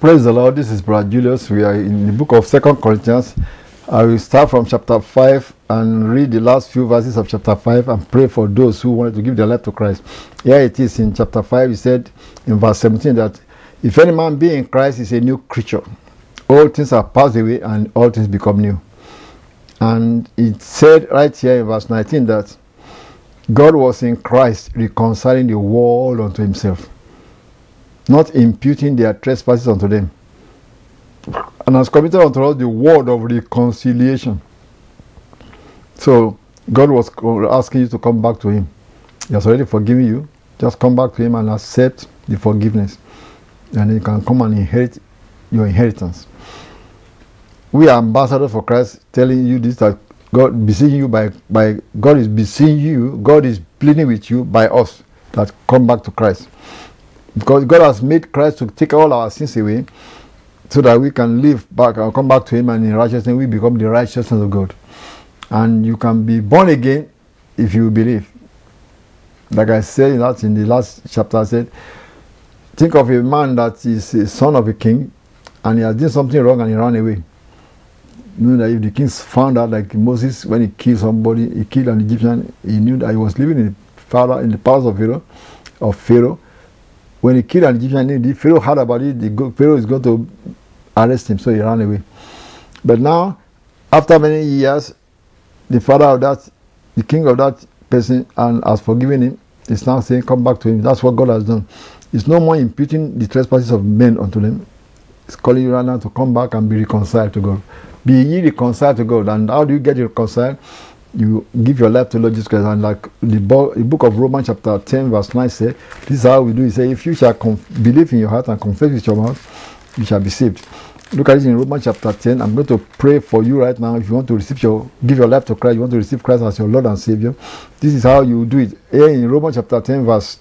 Praise the Lord. This is Brother Julius. We are in the book of 2 Corinthians. I will start from chapter 5 and read the last few verses of chapter 5 and pray for those who wanted to give their life to Christ. Here it is in chapter 5. He said in verse 17 that if any man be in Christ, is a new creature. All things are passed away and all things become new. And it said right here in verse 19 that God was in Christ reconciling the world unto himself, not imputing their trespasses unto them, and has committed unto us the word of reconciliation. So God was asking you to come back to him. He has already forgiven you. Just come back to him and accept the forgiveness, and then you can come and inherit your inheritance. We are ambassadors for Christ, telling you this, that God beseeching you by God is beseeching you, God is pleading with you by us that come back to Christ. Because God has made Christ to take all our sins away so that we can live back and come back to him, and in righteousness we become the righteousness of God. And you can be born again if you believe. Like I said in the last chapter, I said, think of a man that is a son of a king and he has done something wrong and he ran away. You know that if the king found out, like Moses, when he killed somebody, he killed an Egyptian, he knew that he was living in the palace of Pharaoh. When he killed an Egyptian, the Pharaoh heard about it. Pharaoh is going to arrest him, so he ran away. But now, after many years, the father of that, the king of that person, and has forgiven him, is now saying, come back to him. That's what God has done. It's no more imputing the trespasses of men unto them. It's calling you right now to come back and be reconciled to God. Be ye reconciled to God. And how do you get reconciled? You give your life to Lord Jesus Christ. And like the book of Romans chapter 10 verse 9 says, this is how we do it. Say, if you shall believe in your heart and confess with your mouth, you shall be saved. Look at it in Romans chapter 10. I'm going to pray for you right now. If you want to give your life to Christ, you want to receive Christ as your Lord and Savior, this is how you do it. Here in Romans chapter 10 verse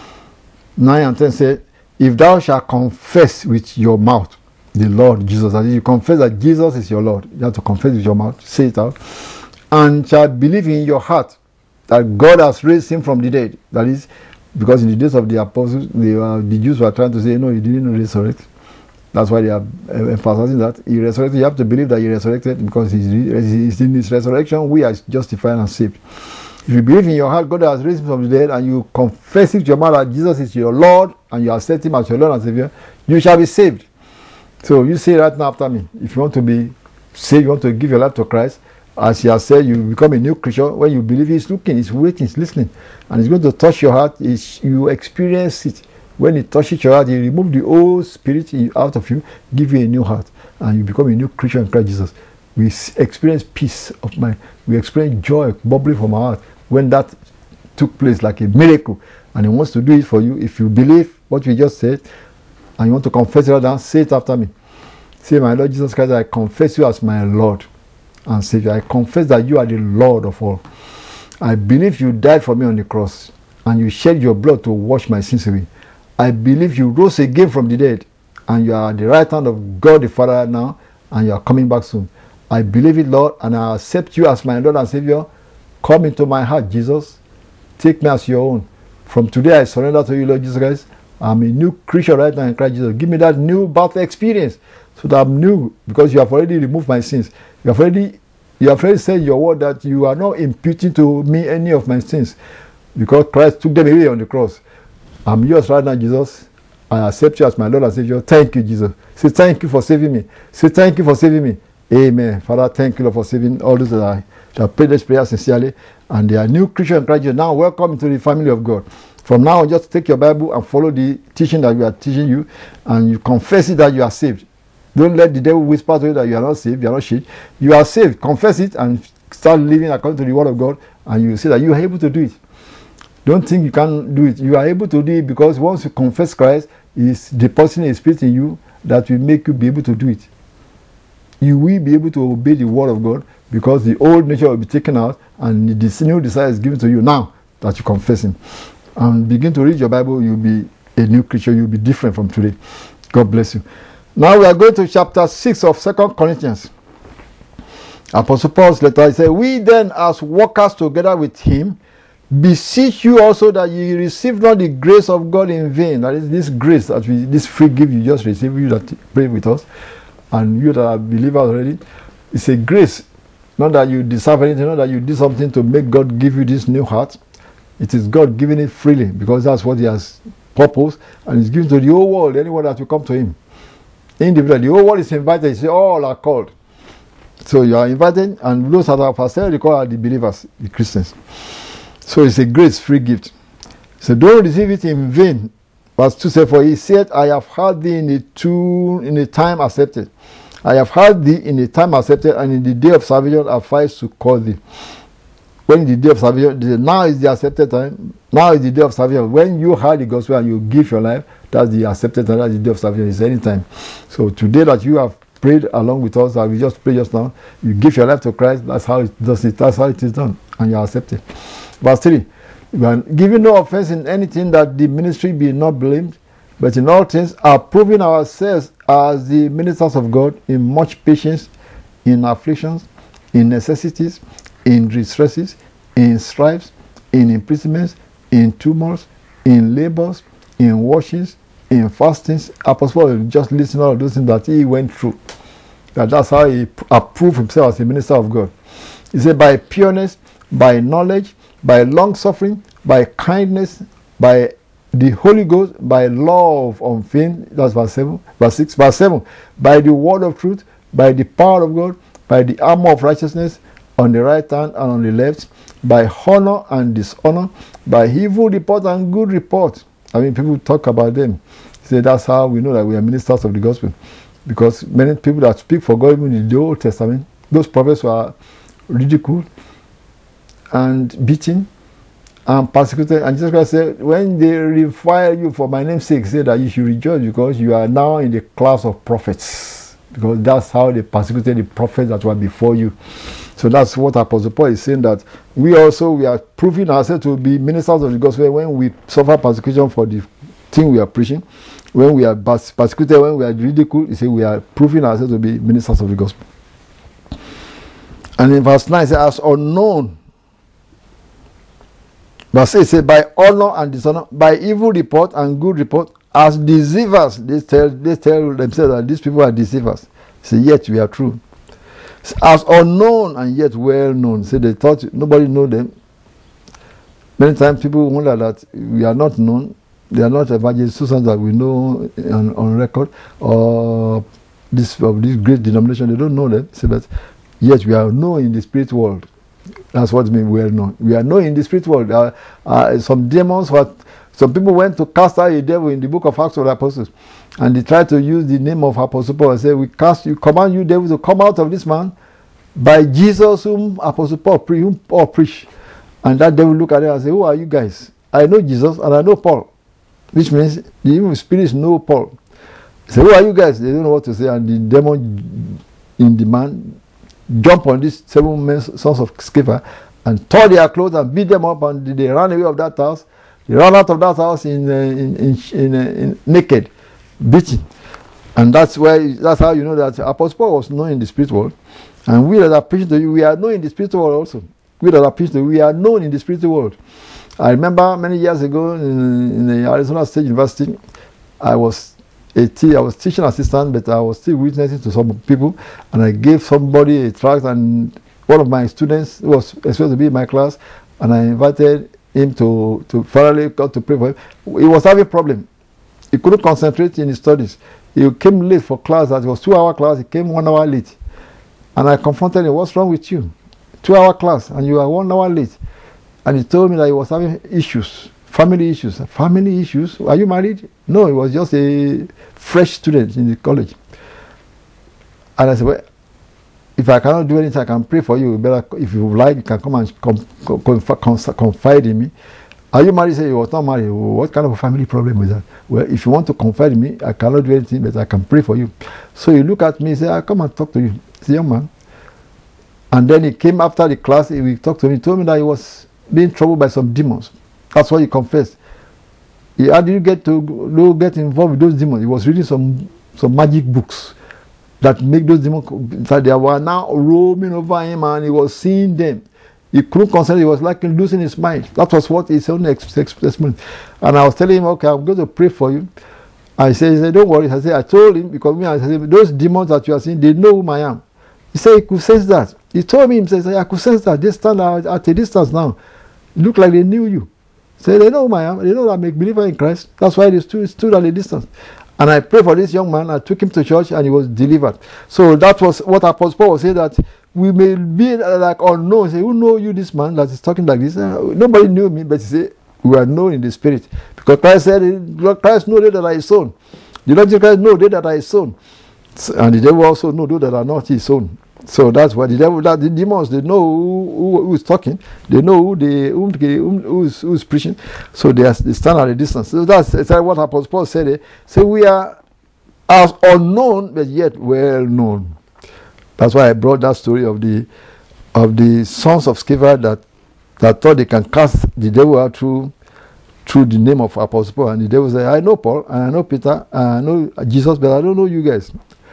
9 and 10 say, if thou shalt confess with your mouth the Lord Jesus, that is, you confess that Jesus is your Lord, you have to confess with your mouth, say it out, and shalt believe in your heart that God has raised him from the dead. That is, because in the days of the apostles, the Jews were trying to say, no, he didn't resurrect. That's why they are emphasizing that he resurrected. You have to believe that he resurrected, because he's in his resurrection we are justified and saved. If you believe in your heart God has raised him from the dead, and you confess it with your mouth that Jesus is your Lord, and you accept him as your Lord and Savior, you shall be saved. So you say right now after me, if you want to be saved, you want to give your life to Christ, as he has said, you become a new creature. When you believe, he's looking, he's waiting, he's listening, and he's going to touch your heart. You experience it. When he touches your heart, he removes the old spirit out of you, give you a new heart, and you become a new creature in Christ Jesus. We experience peace of mind. We experience joy bubbling from our heart when that took place, like a miracle. And he wants to do it for you. If you believe what we just said, and you want to confess it right now, say it after me. Say, my Lord Jesus Christ, I confess you as my Lord and Savior. I confess that you are the Lord of all. I believe you died for me on the cross, and you shed your blood to wash my sins away. I believe you rose again from the dead, and you are at the right hand of God the Father now, and you are coming back soon. I believe it, Lord, and I accept you as my Lord and Savior. Come into my heart, Jesus. Take me as your own. From today, I surrender to you, Lord Jesus Christ. I'm a new creature right now in Christ Jesus. Give me that new birth experience, so that I'm new, because you have already removed my sins. You have already said in your word that you are not imputing to me any of my sins, because Christ took them away on the cross. I'm yours right now, Jesus. I accept you as my Lord and Savior. Thank you, Jesus. Say thank you for saving me. Say thank you for saving me. Amen. Father, thank you, Lord, for saving all those that have prayed this prayer sincerely, and they are new creatures in Christ Jesus. Now welcome into the family of God. From now on, just take your Bible and follow the teaching that we are teaching you, and you confess it that you are saved. Don't let the devil whisper to you that you are not saved, you are not saved. You are saved. Confess it and start living according to the word of God, and you will see that you are able to do it. Don't think you can't do it. You are able to do it, because once you confess Christ, He is depositing a spirit in you that will make you be able to do it. You will be able to obey the word of God, because the old nature will be taken out, and the new desire is given to you now that you confess Him. And begin to read your Bible, you'll be a new creature, you'll be different from today. God bless you. Now we are going to chapter 6 of 2 Corinthians. Apostle Paul's letter, he said, we then as workers together with him beseech you also that ye receive not the grace of God in vain. That is this grace that this free gift you just received, you that pray with us, and you that are believers already. It's a grace, not that you deserve anything, not that you did something to make God give you this new heart. It is God giving it freely, because that's what He has purposed, and He's given to the whole world, anyone that will come to Him. Individually, the whole world is invited. He said, all are called. So you are invited, and those that are facilitated, they call are the believers, the Christians. So it's a grace, free gift. So don't receive it in vain. Verse 2 says, for He said, I have heard thee in a time accepted. I have heard thee in a time accepted, and in the day of salvation I fight to call thee. When the day of salvation, now is the accepted time. Now is the day of salvation. When you heard the gospel and you give your life, that's the accepted time. That's the day of salvation. It's any time. So today that you have prayed along with us, that we just prayed just now, you give your life to Christ. That's how it does it. That's how it is done, and you are accepted. Verse 3. Giving no offense in anything, that the ministry be not blamed, but in all things approving ourselves as the ministers of God, in much patience, in afflictions, in necessities, in distresses, in stripes, in imprisonments, in tumults, in labors, in washings, in fastings. Apostle Paul just listing all of those things that he went through. That's how he approved himself as a minister of God. He said, by pureness, by knowledge, by long suffering, by kindness, by the Holy Ghost, by love unfeigned. That's verse 7. Verse 6. Verse 7. By the word of truth, by the power of God, by the armor of righteousness, on the right hand and on the left, by honor and dishonor, by evil report and good report. I mean, people talk about them. Say that's how we know that we are ministers of the gospel. Because many people that speak for God, even in the Old Testament, those prophets were ridiculed and beaten and persecuted. And Jesus Christ said, when they revile you for my name's sake, say that you should rejoice, because you are now in the class of prophets. Because that's how they persecuted the prophets that were before you. So that's what Apostle Paul is saying, that we are proving ourselves to be ministers of the gospel when we suffer persecution for the thing we are preaching. When we are persecuted, when we are ridiculed, he says we are proving ourselves to be ministers of the gospel. And in verse 9 it says, as unknown. Verse 8 says, by honor and dishonor, by evil report and good report, as deceivers. They tell themselves that these people are deceivers. Say, yet we are true. As unknown and yet well known. Say, they thought nobody know them. Many times people wonder that we are not known. They are not evangelists that we know on record, or this great denomination. They don't know them. Say, but yet we are known in the spirit world. That's what means well known. We are known in the spirit world. Some demons, some people went to cast out a devil in the book of Acts of the Apostles, and they tried to use the name of Apostle Paul and say, we command you devils to come out of this man by Jesus whom Apostle Paul preached. And that devil look at them and say, who are you guys? I know Jesus and I know Paul. Which means the evil spirits know Paul. Say, who are you guys? They don't know what to say. And the demon in the man jump on these 7 men, sons of Sceva, and tore their clothes and beat them up, and they ran away of that house. They ran out of that house in naked, beaten. And that's how you know that Apostle Paul was known in the spirit world. And we that are preaching to you, we are known in the spiritual world also. We that are preaching to you, we are known in the spiritual world. I remember many years ago in the Arizona State University, I was teaching assistant, but I was still witnessing to some people, and I gave somebody a tract, and one of my students was supposed to be in my class, and I invited him to finally got to pray for him. He was having a problem. He couldn't concentrate in his studies. He came late for class. That was 2-hour class. He came 1 hour late. And I confronted him, what's wrong with you? 2-hour class, and you are 1 hour late. And he told me that he was having issues, family issues. Family issues? Are you married? No, he was just a fresh student in the college. And I said, well, if I cannot do anything, I can pray for you. Better, if you like, you can come and confide in me. Are you married? He said he was not married. What kind of a family problem is that? Well, if you want to confide in me, I cannot do anything, but I can pray for you. So he looked at me and said, I'll come and talk to you. He said, young man. And then he came after the class, he talked to me, he told me that he was being troubled by some demons. That's what he confessed. How did you get involved with those demons? He was reading some magic books that make those demons, that they were now roaming over him, and he was seeing them. He couldn't concentrate. He was like losing his mind. That was what his own expression. And I was telling him, okay, I'm going to pray for you. He said, don't worry. I told him, because I said, those demons that you are seeing, they know whom I am. He said he could sense that. He told me himself, I could sense that. They stand at a distance now. It looked like they knew you. So they know whom I am. They know that I'm a believer in Christ. That's why they stood at a distance. And I prayed for this young man. I took him to church and he was delivered. So that was what Apostle Paul was saying, that we may be like unknown. Say, who know you, this man that is talking like this? Nobody knew me, but he said, we are known in the spirit. Because Christ said, Christ know they that are his own. The Lord Jesus Christ know they that are his own. And the devil also know those that are not his own. So that's why the devil, that the demons, they know who is talking, they know who is preaching, so they stand at a distance. So that's what Apostle Paul said. So we are as unknown but yet well known. That's why I brought that story of the sons of Sceva that thought they can cast the devil out through the name of Apostle Paul, and the devil said, I know Paul, and I know Peter, and I know Jesus, but I don't know you guys.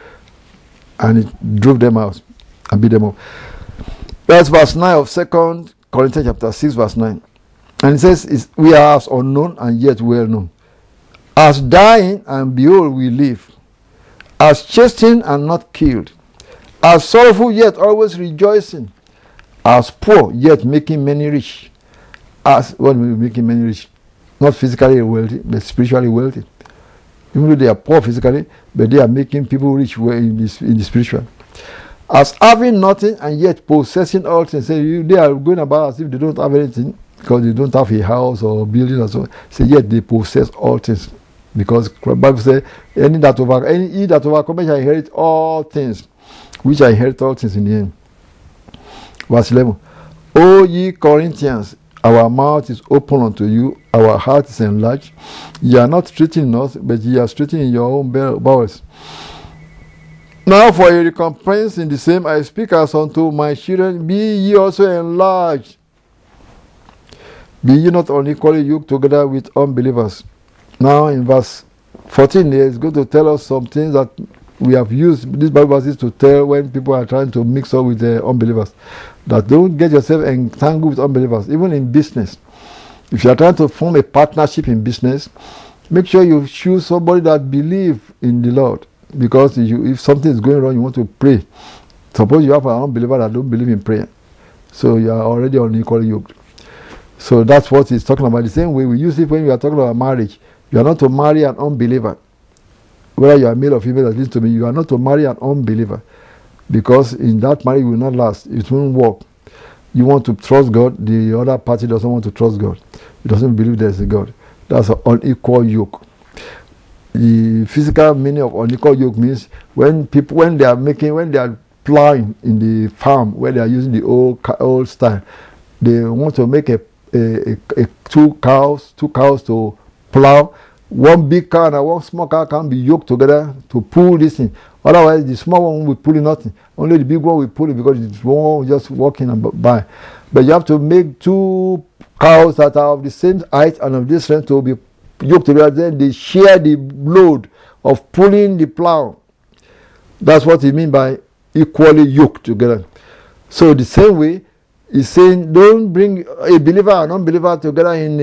And it drove them out and beat them up. That's verse 9 of 2 Corinthians chapter 6, verse 9. And it says, we are as unknown and yet well known. As dying, and behold, we live. As chastened and not killed. As sorrowful, yet always rejoicing. As poor, yet making many rich. As what making many rich? Not physically wealthy, but spiritually wealthy. Even though they are poor physically, but they are making people rich in the spiritual. As having nothing and yet possessing all things. Say they are going about as if they don't have anything, because they don't have a house or building or so. Say yet they possess all things, because the Bible says, he that overcomes shall inherit all things, which shall inherit all things in the end. Verse 11. O ye Corinthians, our mouth is open unto you, our heart is enlarged. Ye are not straitened in us, but ye are straitened in your own bowels. Now for a recompense in the same I speak as unto my children, be ye also enlarged. Be ye not unequally yoked together with unbelievers. Now in verse 14 here, it's going to tell us some things that we have used these Bible verses to tell when people are trying to mix up with the unbelievers. That don't get yourself entangled with unbelievers, even in business. If you are trying to form a partnership in business, make sure you choose somebody that believes in the Lord. Because if something is going wrong, you want to pray. Suppose you have an unbeliever that don't believe in prayer. So you are already unequally yoked. So that's what he's talking about. The same way we use it when we are talking about marriage. You are not to marry an unbeliever. Whether you are male or female, at least to me, you are not to marry an unbeliever. Because in that marriage will not last. It won't work. You want to trust God. The other party doesn't want to trust God. It doesn't believe there is a God. That's an unequal yoke. The physical meaning of unequal yoke means when they are plowing in the farm, where they are using the old style, they want to make two cows to plow. One big cow and one small cow can be yoked together to pull this thing. Otherwise, the small one will pull nothing. Only the big one will pull it, because it's one just walking by. But you have to make two cows that are of the same height and of this strength to be yoked together. Then they share the load of pulling the plow. That's what he means by equally yoked together. So the same way, he's saying, don't bring a believer and unbeliever together in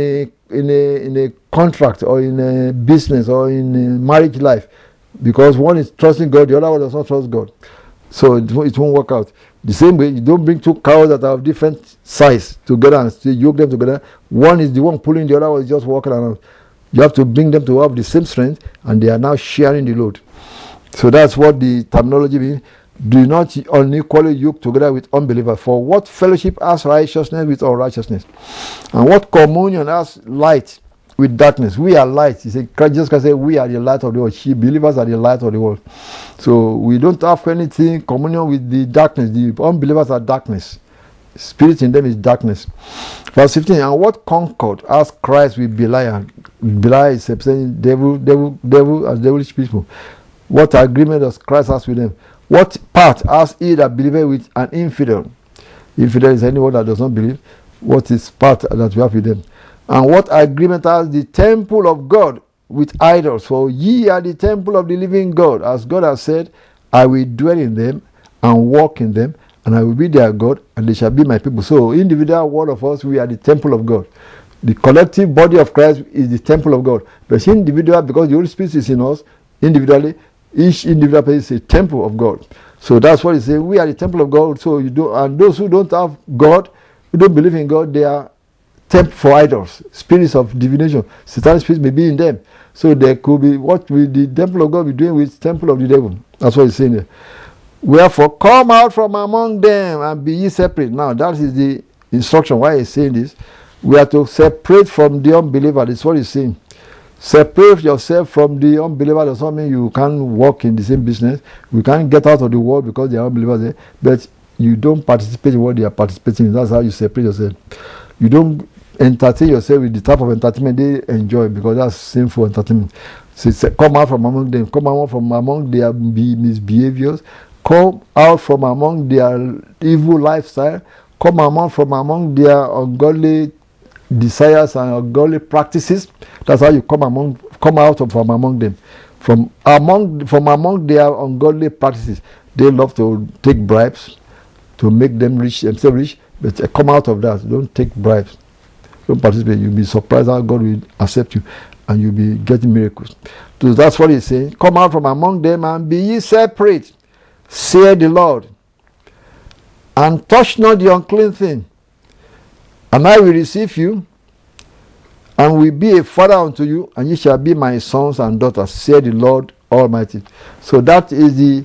a contract or in a business or in a marriage life, because one is trusting God, the other one does not trust God. So it won't work out. The same way, you don't bring two cows that are of different size together and yoke them together. One is the one pulling, the other one is just walking around. You have to bring them to have the same strength, and they are now sharing the load. So that's what the terminology means. Do not unequally yoke together with unbelievers. For what fellowship has righteousness with unrighteousness? And what communion has light with darkness? We are light. He said, Jesus Christ said, we are the light of the world. Believers are the light of the world. So we don't have anything communion with the darkness. The unbelievers are darkness. Spirit in them is darkness. Verse 15. And what concord has Christ with Belial? Belial is saying devil as devilish people. What agreement does Christ has with them? What part has he that believeth with an infidel? Infidel is anyone that does not believe. What is part that we have with them? And what agreement has the temple of God with idols? For ye are the temple of the living God. As God has said, I will dwell in them and walk in them, and I will be their God, and they shall be my people. So individual one of us, we are the temple of God. The collective body of Christ is the temple of God. But individual, because the Holy Spirit is in us, individually, each individual person is a temple of God. So that's what he says. We are the temple of God. So you do, and those who don't have God, who don't believe in God, they are temple for idols, spirits of divination. Satanic spirits may be in them. So there could be what will the temple of God be doing with the temple of the devil. That's what he's saying there. Wherefore, come out from among them and be ye separate. Now, that is the instruction. Why he's saying this? We are to separate from the unbeliever. That's what he's saying. Separate yourself from the unbeliever. Does not mean you can't work in the same business. You can't get out of the world because they are unbelievers there. But you don't participate in what they are participating in. That's how you separate yourself. You don't entertain yourself with the type of entertainment they enjoy, because that's sinful entertainment. So come out from among them. Come out from among their misbehaviors. Come out from among their evil lifestyle. Come out from among their ungodly desires and ungodly practices. That's how you come out from among them. From among their ungodly practices. They love to take bribes to make themselves rich, but come out of that. Don't take bribes. Don't participate. You'll be surprised how God will accept you, and you'll be getting miracles. So that's what he's saying. Come out from among them and be ye separate, saith the Lord, and touch not the unclean thing, and I will receive you, and will be a father unto you, and ye shall be my sons and daughters, saith the Lord Almighty. So that is the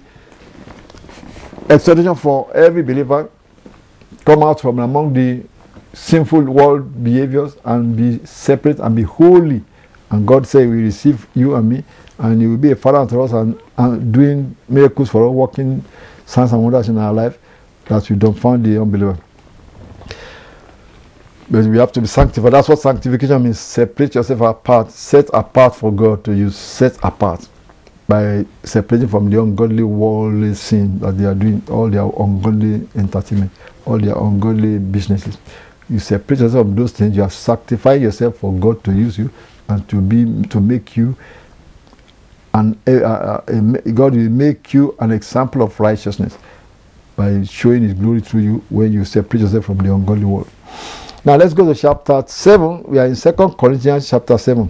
exhortation for every believer. Come out from among the sinful world behaviors and be separate and be holy. And God said, we receive you and me, and He will be a father unto us, and doing miracles for us, working signs and wonders in our life, that we don't find the unbeliever. But we have to be sanctified. That's what sanctification means. Separate yourself apart, set apart for God to use, set apart by separating from the ungodly worldly sin that they are doing, all their ungodly entertainment, all their ungodly businesses. You separate yourself from those things. You are sanctifying yourself for God to use you and to make you, and God will make you an example of righteousness by showing His glory through you when you separate yourself from the ungodly world. Now let's go to chapter 7. We are in 2 Corinthians chapter 7.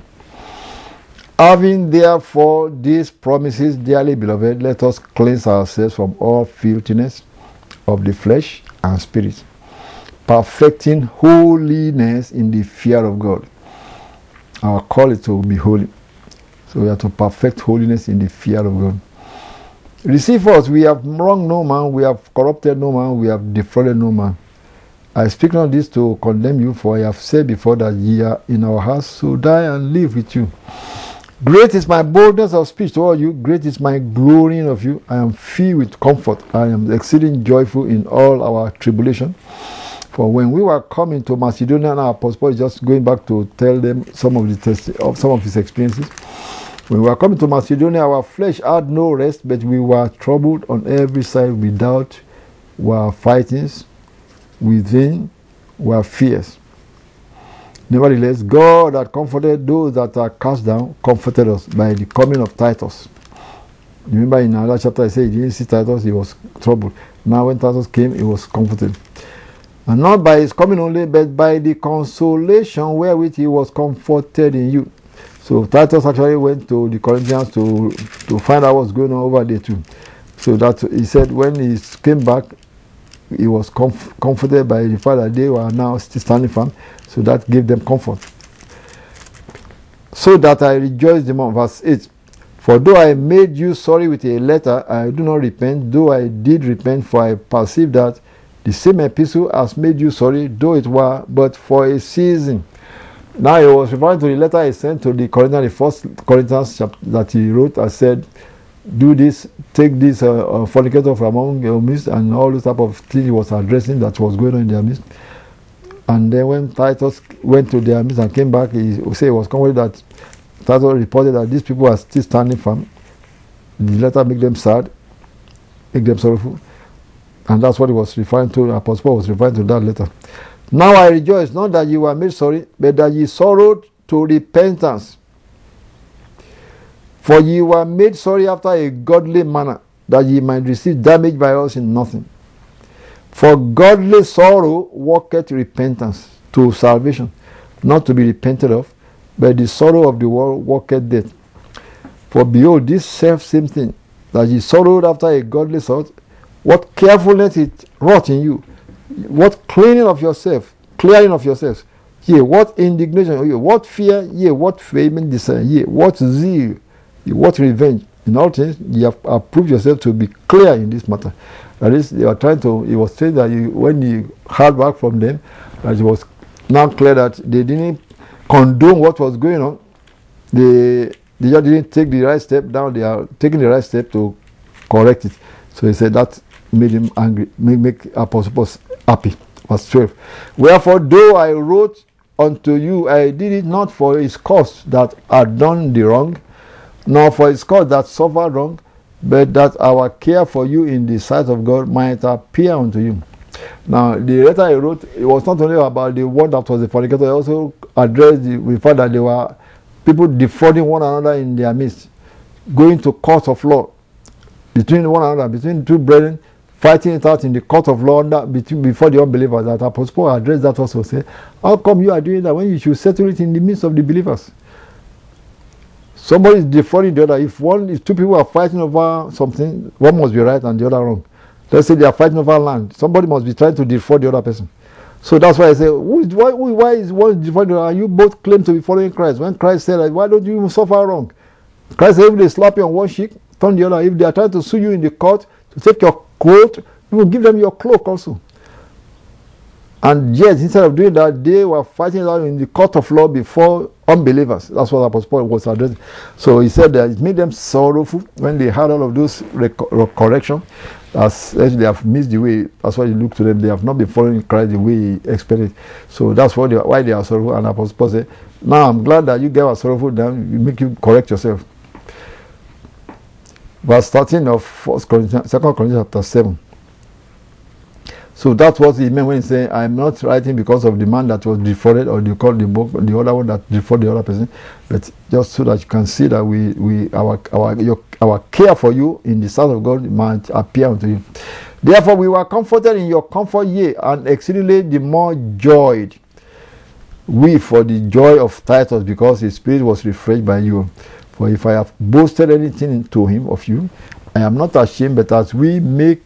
Having therefore these promises, dearly beloved, let us cleanse ourselves from all filthiness of the flesh and spirit, perfecting holiness in the fear of God. Our call is to be holy. So we have to perfect holiness in the fear of God. Receive us, we have wronged no man, we have corrupted no man, we have defrauded no man. I speak not this to condemn you, for I have said before that ye are in our house, so die and live with you. Great is my boldness of speech toward you, great is my glorying of you. I am filled with comfort, I am exceeding joyful in all our tribulation. For when we were coming to Macedonia, and our Apostle Paul is just going back to tell them some of his experiences. When we were coming to Macedonia, our flesh had no rest, but we were troubled on every side. Without were fightings, within were fears. Nevertheless, God that comforted those that are cast down, comforted us by the coming of Titus. Remember in another chapter I said, he didn't see Titus, he was troubled. Now when Titus came, he was comforted. And not by his coming only, but by the consolation wherewith he was comforted in you. So Titus actually went to the Corinthians to find out what's going on over there too. So that he said when he came back, he was comforted by the fact that they were now still standing firm. So that gave them comfort. So that I rejoiced the more. Verse 8. For though I made you sorry with a letter, I do not repent, though I did repent, for I perceive that the same epistle has made you sorry, though it were but for a season. Now he was referring to the letter he sent to the Corinthians, the first Corinthians chapter that he wrote and said, do this, take this fornicator from among your midst, and all those type of things he was addressing that was going on in their midst. And then when Titus went to their midst and came back, he said he was confident that Titus reported that these people are still standing firm. The letter made them sad, make them sorrowful. And that's what he was referring to. Apostle Paul was referring to that letter. Now I rejoice, not that you were made sorry, but that ye sorrowed to repentance. For ye were made sorry after a godly manner, that ye might receive damage by us in nothing. For godly sorrow worketh repentance to salvation, not to be repented of, but the sorrow of the world worketh death. For behold, this self-same thing, that ye sorrowed after a godly sort, what carefulness it wrought in you, what clearing of yourself, clearing of yourselves, yea, what indignation, yea, what fear, yea, what vehement desire, yea, what zeal, yea, what revenge. In all things, you have approved yourself to be clear in this matter. That is, they were trying to, he was saying that when he heard back from them, that it was now clear that they didn't condone what was going on. They just didn't take the right step. Now they are taking the right step to correct it. So he said that made him angry, make Apostle Paul happy. Verse 12. Wherefore, though I wrote unto you, I did it not for his cause that had done the wrong, nor for his cause that suffered wrong, but that our care for you in the sight of God might appear unto you. Now, the letter he wrote, it was not only about the one that was the fornicator, he also addressed the fact that there were people defrauding one another in their midst, going to court of law between one another, between two brethren, fighting it out in the court of law before the unbelievers. That Apostle Paul addressed that also, say, how come you are doing that when you should settle it in the midst of the believers? Somebody is defrauding the other. If two people are fighting over something, one must be right and the other wrong. Let's say they are fighting over land. Somebody must be trying to defraud the other person. So that's why I say, why is one defrauding the other? And you both claim to be following Christ. When Christ said, why don't you even suffer wrong? Christ said, if they slap you on one cheek, turn the other. If they are trying to sue you in the court to take your coat, you will give them your cloak also. And yet, instead of doing that, they were fighting out in the court of law before unbelievers. That's what Apostle Paul was addressing. So he said that it made them sorrowful when they had all of those correction, as they have missed the way. That's why you look to them. They have not been following Christ the way he expected. So that's why they are sorrowful. And Apostle Paul said, now I'm glad that you guys are sorrowful, then you make you correct yourself. Verse 13 of 2 Corinthians chapter 7. So that's what he meant when he said, I'm not writing because of the man that was defrauded, or you call the book, the other one that defrauded the other person, but just so that you can see that our care for you in the sight of God might appear unto you. Therefore we were comforted in your comfort, yea, and exceedingly the more joyed we for the joy of Titus, because his spirit was refreshed by you. For if I have boasted anything to him of you, I am not ashamed, but as we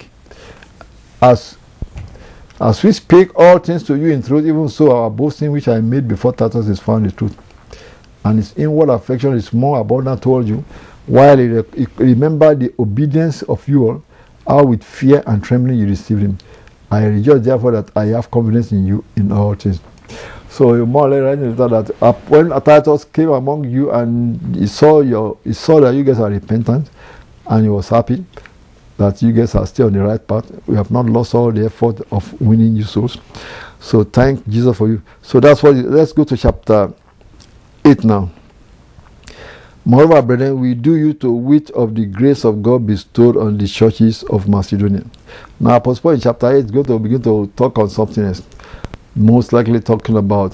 speak all things to you in truth, even so our boasting which I made before Titus is found in truth. And his inward affection is more abundant toward you, while he remember the obedience of you all, how with fear and trembling you received him. I rejoice therefore that I have confidence in you in all things. So more or less that when Titus came among you and he saw that you guys are repentant, and he was happy that you guys are still on the right path. We have not lost all the effort of winning you souls. So thank Jesus for you. So that's what. Let's go to chapter 8 now. Moreover, brethren, we do you to wit of the grace of God bestowed on the churches of Macedonia. Now, Apostle Paul in chapter 8 is going to begin to talk on something else. Most likely talking about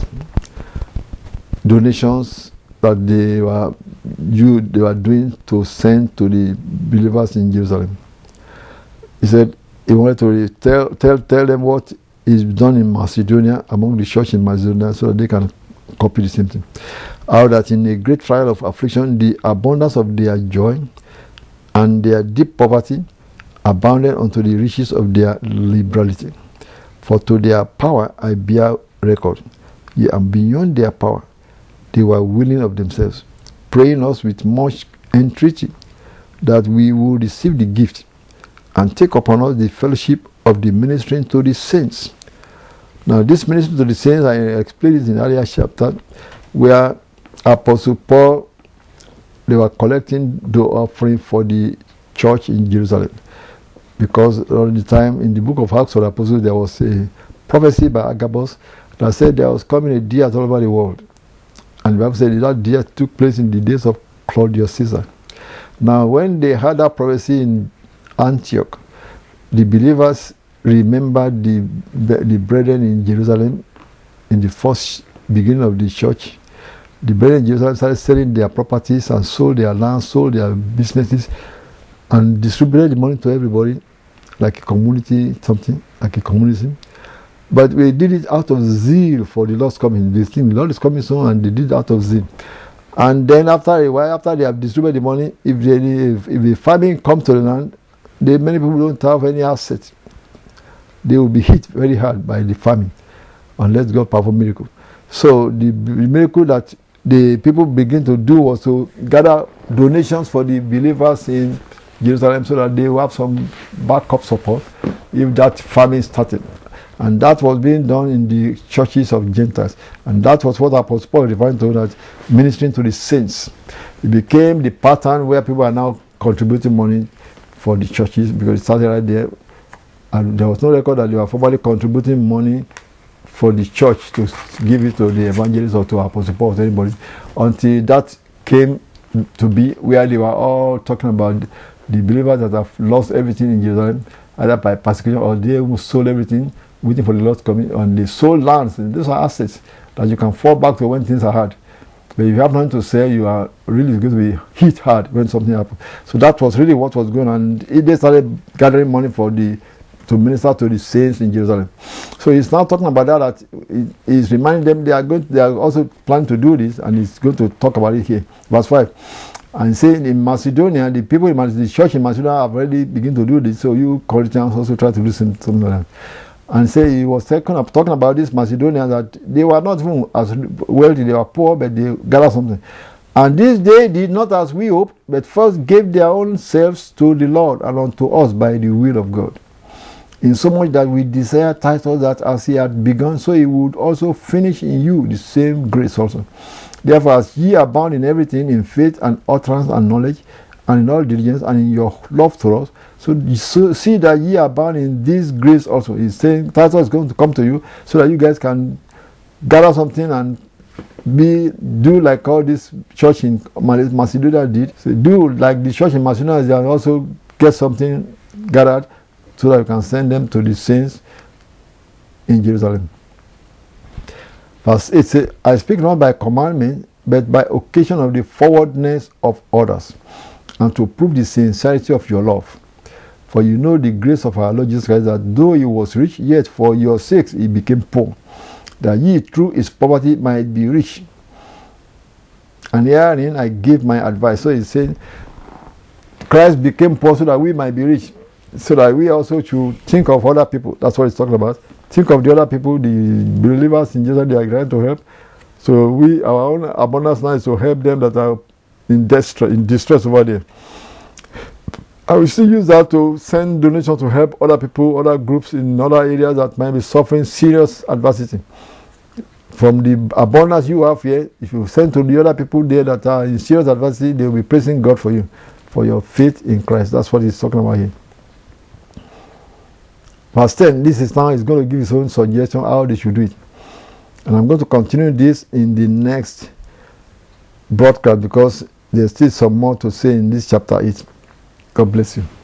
donations that they were doing to send to the believers in Jerusalem. He said he wanted to tell them what is done in Macedonia, among the church in Macedonia, so that they can copy the same thing. How that in a great trial of affliction, the abundance of their joy and their deep poverty abounded unto the riches of their liberality. For to their power I bear record, yea, and beyond their power they were willing of themselves, praying us with much entreaty that we will receive the gift and take upon us the fellowship of the ministering to the saints. Now this ministering to the saints, I explained it in earlier chapter, where Apostle Paul, they were collecting the offering for the church in Jerusalem. Because all the time in the book of Acts of the Apostles, there was a prophecy by Agabus that said there was coming a day all over the world. And the Bible said that day took place in the days of Claudius Caesar. Now when they had that prophecy in Antioch, the believers remembered the brethren in Jerusalem in the first beginning of the church. The brethren in Jerusalem started selling their properties and sold their land, sold their businesses, and distributed the money to everybody, like a community something. like a communism. But we did it out of zeal for the Lord's coming. They think the Lord is coming soon, and they did it out of zeal. And then after a while, after they have distributed the money, if the famine comes to the land, many people don't have any assets. They will be hit very hard by the famine unless God perform miracles. So the miracle that the people begin to do was to gather donations for the believers in Jerusalem so that they will have some backup support if that famine started. And that was being done in the churches of Gentiles. And that was what Apostle Paul referred to, that ministering to the saints. It became the pattern where people are now contributing money for the churches, because it started right there. And there was no record that they were formally contributing money for the church to give it to the evangelists or to Apostle Paul or to anybody, until that came to be where they were all talking about the believers that have lost everything in Jerusalem, either by persecution or they who sold everything, waiting for the Lord's coming, and they sold lands. And those are assets that you can fall back to when things are hard. But if you have nothing to say, you are really going to be hit hard when something happens. So that was really what was going on. They started gathering money to minister to the saints in Jerusalem. So he's now talking about that he's reminding them they are also planning to do this, and he's going to talk about it here. Verse 5. And saying in Macedonia, the people in Macedonia, the church in Macedonia have already begun to do this, so you Corinthians also try to do something like that. And say he was talking about this Macedonians, that they were not even as wealthy, they were poor, but they gathered something. And this they did not as we hoped, but first gave their own selves to the Lord and unto us by the will of God. Insomuch that we desire Titus, that as he had begun, so he would also finish in you the same grace also. Therefore, as ye abound in everything, in faith and utterance and knowledge, and in all diligence, and in your love to us, so you see that ye abound in this grace also. He's saying Titus is going to come to you so that you guys can gather something and do like all this church in Macedonia did. So do like the church in Macedonia, and also get something gathered so that you can send them to the saints in Jerusalem. Verse 8 says, I speak not by commandment, but by occasion of the forwardness of others, and to prove the sincerity of your love. For you know the grace of our Lord Jesus Christ, that though he was rich, yet for your sakes he became poor, that ye through his poverty might be rich. And herein I give my advice. So he's saying Christ became poor so that we might be rich, so that we also should think of other people. That's what he's talking about. Think of the other people, the believers in Jesus, they are trying to help. So our own abundance now is to help them that are in distress over there. I will still use that to send donations to help other people, other groups in other areas that might be suffering serious adversity. From the abundance you have here, if you send to the other people there that are in serious adversity, they will be praising God for you, for your faith in Christ. That's what he's talking about here. Verse 10, this is now he's going to give his own suggestion how they should do it. And I'm going to continue this in the next broadcast, because there's still some more to say in this chapter 8. God bless you.